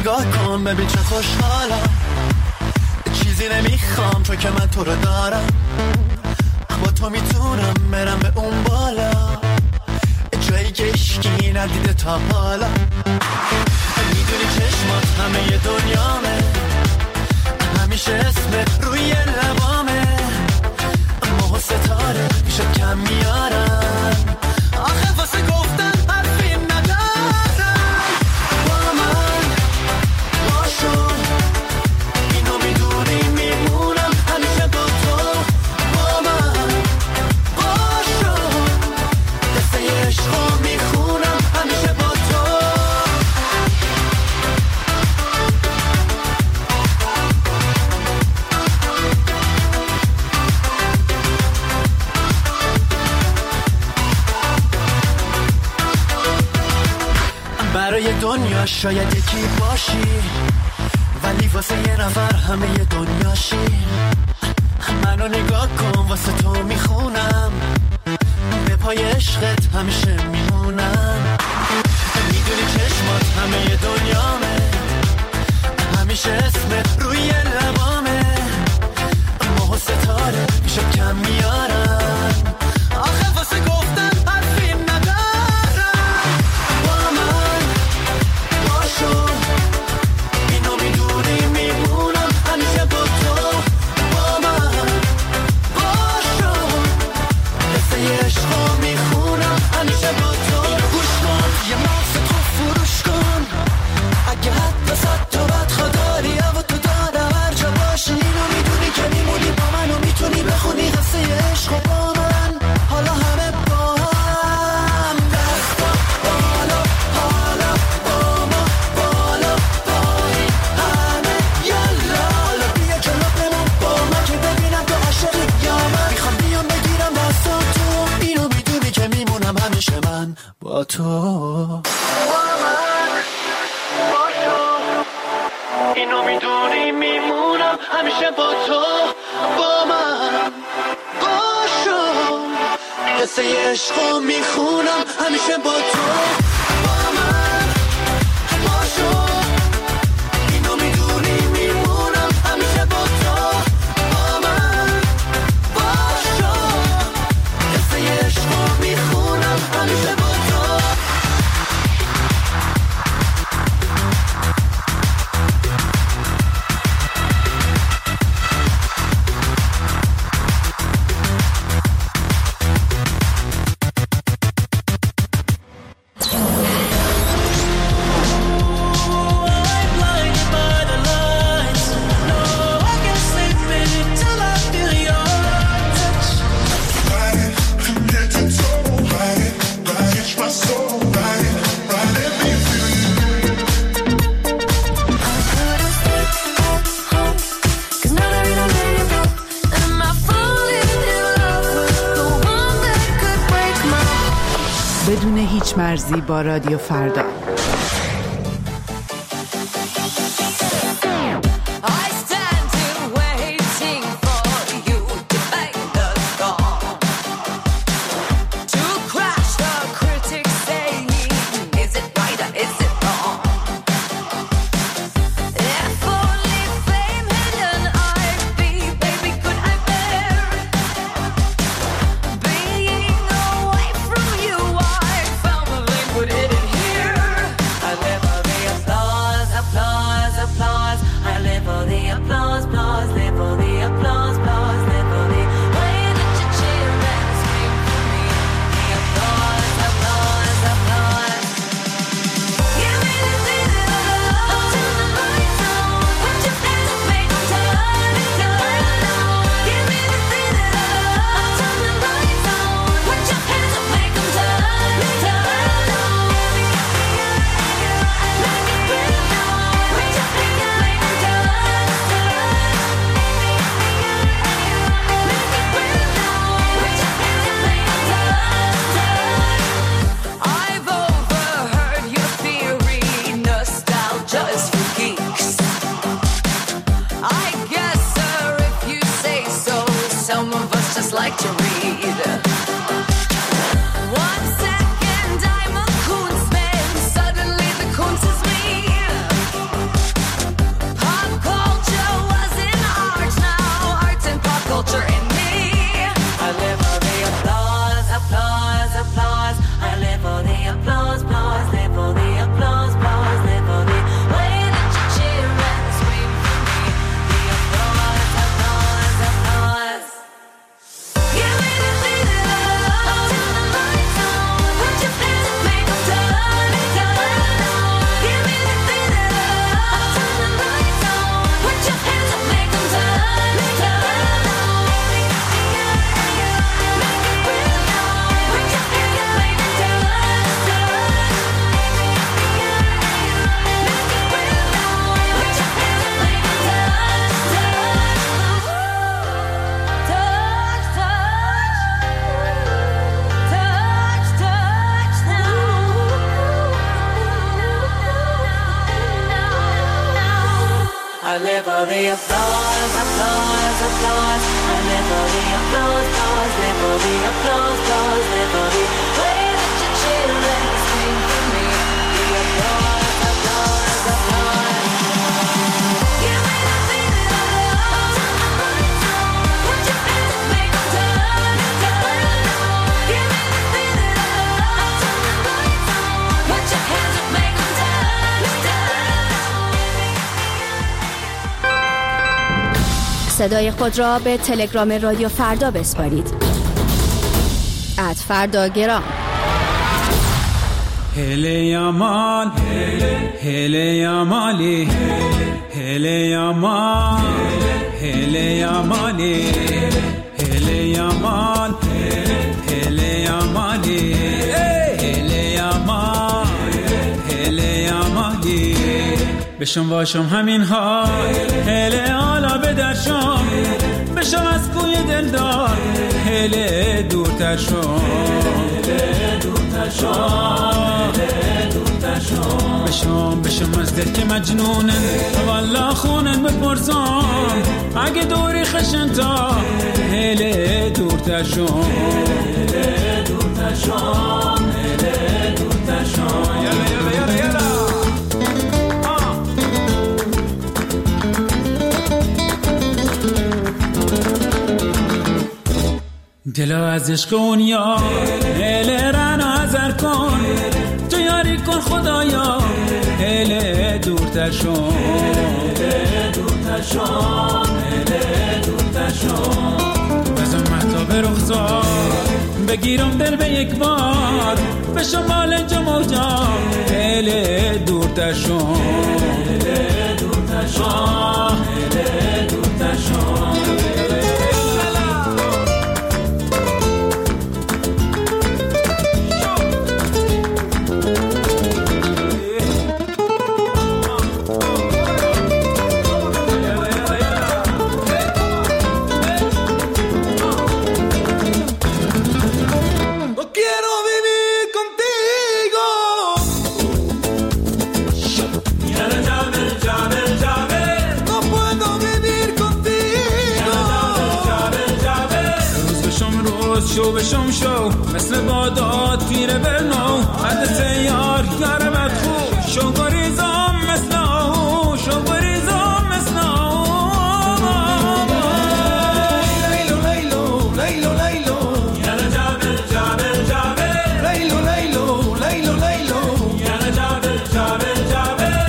نگاه کن ببین چه خوشحالم، چیزی نمیخوام چون که من تو رو دارم، با تو میتونم برم به اون بالا، جایی که عشقی ندیده تا حالا. میدونی چشمات همه ی دنیامه، همیشه اسمت روی لبامه، ماه و ستاره پیشت کم میارم، آخه واسه گفتن حرفی ندارم. با من باشو، اینو میدونی میمونم همیشه با تو. با من باشو، دسته عشقو میخونم همیشه با تو. برای دنیا شاید یکی باشی، ولی واسه یه نفر همه ی دنیاشی. منو نگاه کن واسه تو میخونم، به پای عشقت همیشه میمونم. میدونی چشمات همه ی دنیامه، همیشه اسمت روی لبامه، ماه و ستاره پیشت کم میارم، آخه واسه گفتن حرفی ندارم. با من باشو، اینو میدونی میمونم همیشه با تو. با من باشو، دسته عشقو میخونم همیشه با تو. اینو گوش کن یه مغز تو فروش کن، اگه حد وسط تو بدخوا داری و تو دارم هر جا باشی. اینو میدونی که میمونی با من و میتونی بخونی قصه عشقو با من. حالا همه با هم دستا بالا، حالا با ما بالا پایین همه یالا. حالا بیا جلو بمون با من که ببینم تو عاشقی یا من. میخوام بیام بگیرم دستا تو، اینو میدونی که میمونم همیشه من با تو. اینو میدونی میمونم همیشه با تو. با من باشو، قصه عشقو میخونم همیشه با تو. با من باشو، اینو میدونی میمونم همیشه با تو. با من باشو، قصه عشقو میخونم همیشه با تو. بدون هیچ مرزی با رادیو فردا. Would it here? the applause, applause, applause. And live for the applause, applause. Live for the applause, applause. Live for the way that you chill and sing for me. The applause, applause, applause. Give me the feeling of love. Put your hands up, make them turn, turn. Give me the feeling of love. Put your hands up, make them turn, turn. صدای خود را به تلگرام رادیو فردا بسپارید. @فرداگرام. هله یامال هله یامالی هله یامال هله یامالی هله یامال هله یامالی هله یامال هله یامالی بشم واشم همین حال هله حالا بدرشم بشم از کوی دلدار هله دورتر شم هله دورتر شم هله دورتر شم بشم از دل که مجنونن والا خونن بپرسم اگه دوری خشن تا هله دورتر شم هله دورتر شم هله دورتر شم یلا یلا یلا یلا دلو از عشق اون یار هله رن آزر کن تو یاری کن خدایا هله دورتر شم هله دورتر شم هله دورتر شم بزن مهتاب رخسار بگیرم دل به یک بار به شمال جموجا هله دورتر شم هله دورتر شم هله دورتر شم شو مثل بادات تیره برنو حد سیار یارمت خوب شو گریزم مثل آهو شو گریزم مثل آهو لیلو لیلو لیلو لیلو یالا جابل جابل جابل لیلو لیلو لیلو لیلو یالا جابل جابل جابل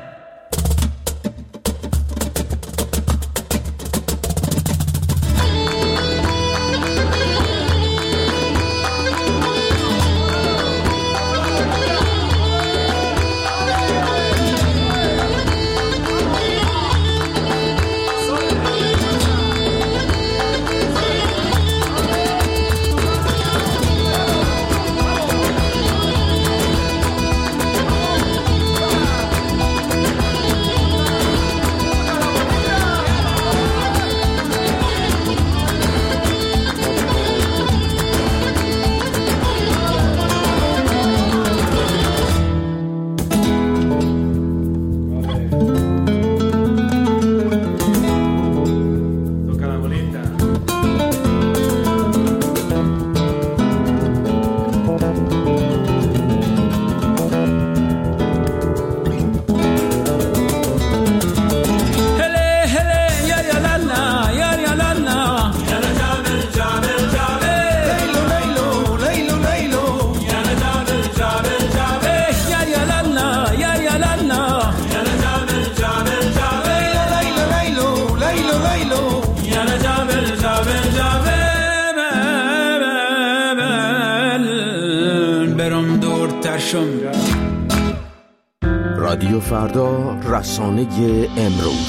رادیو فردا، رسانه امروز.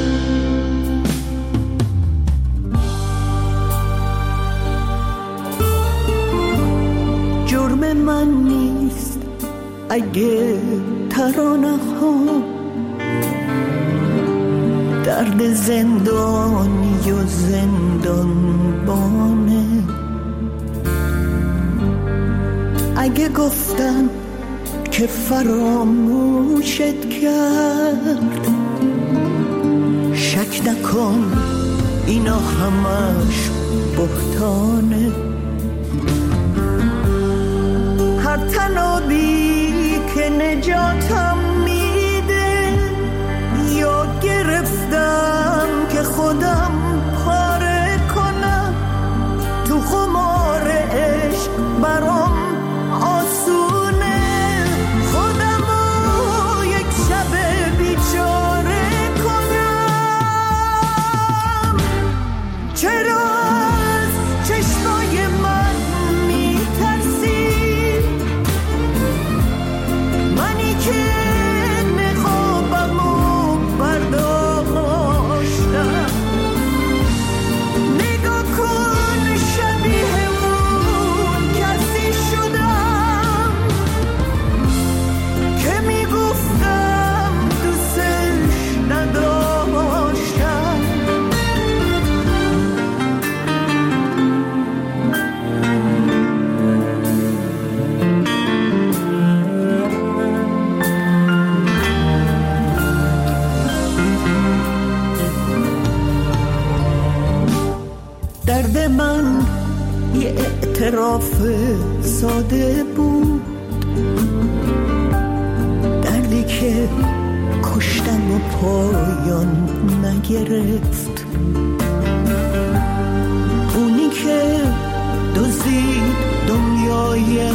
جرم من نیست اگه ترانه ها درد زندانی و زندانبانه، اگه گفتم که فراموشت کرد شک نکن اینا همش بهتانه. هر تنابی که نجاتم میده یا گرفتم که خودم پاره کنم، تو خمار عشق برام آسونه خودمو یک شب بیچاره کنم. چرا از چشمای من میترسی؟ منی که نقابمو برداشتم. نگاه کن شبیه اون کسی شدم که میگفتم دوستش نداشتم. درد من یه اعتراف ساده بود، دردی که کشتم و پایان نگرفت. اونی که دزدید دنیای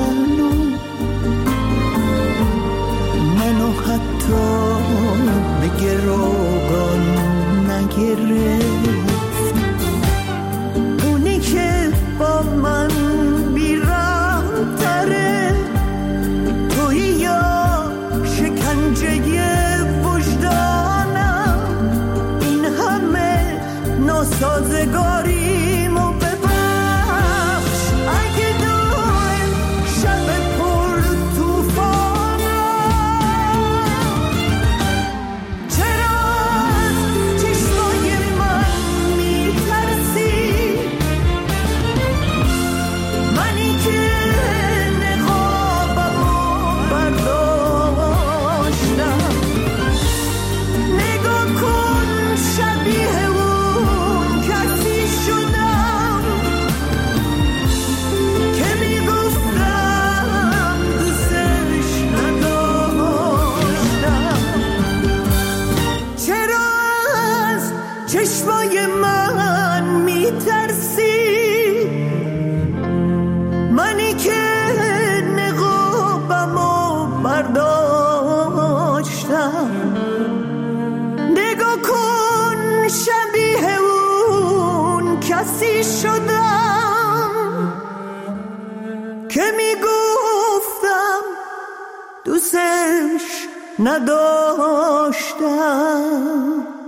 منو حتی به گروگان نگرفت. اونی که با من بیرحم تره، توی یا شکنجه وجدانم. این همه ناسازگاریمو ببخش اگه دایم شب پر توفانم. چرا از چشمای من میترسی؟ منی که نقابمو برداشتم. نگاه کن شبیه اون کسی شدم که میگفتم دوستش نداشتم. چرا از چشمای من میترسی؟ منی که نقابمو برداشتم. نگاه کن شبیه اون کسی شدم که میگفتم دوستش نداشتم.